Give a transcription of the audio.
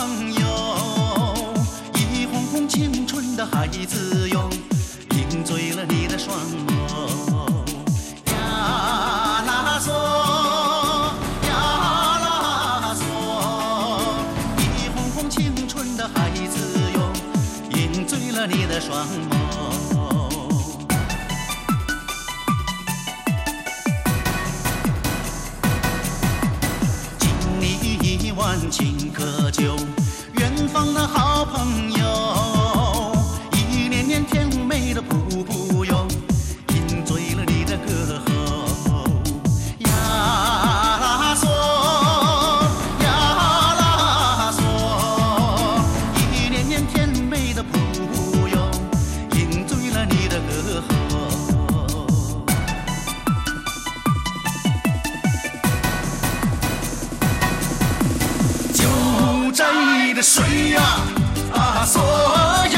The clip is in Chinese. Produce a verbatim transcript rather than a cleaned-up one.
朋友，一哄哄青春的孩子哟，饮醉了你的双眸。呀啦嗦，呀啦嗦，一哄哄青春的孩子哟，饮醉了你的双眸。 请喝酒，远方的好朋友，一年年甜美的瀑布哟，饮醉了你的歌喉。呀啦嗦，呀啦嗦，一年年甜美的瀑布哟，饮醉了你的歌喉。 的水呀，啊，所有。